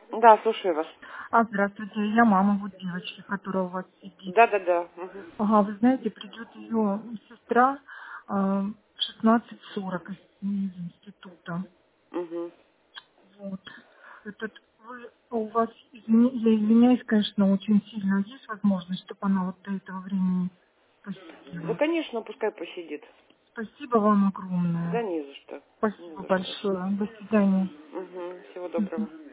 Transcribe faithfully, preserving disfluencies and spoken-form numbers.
Да, слушаю вас. А, здравствуйте, я мама вот девочки, которая у вас сидит. Да-да-да. Угу. Ага, вы знаете, придет ее сестра э, в шестнадцать сорок из, из института. Угу. Вот. Этот, вы, у вас, извини- я извиняюсь, конечно, очень сильно. Есть возможность, чтобы она вот до этого времени Да, посидела? конечно, пускай посидит. Спасибо вам Да огромное. не за что. Не Спасибо за что. большое. До свидания. Угу. Всего Мгм. доброго.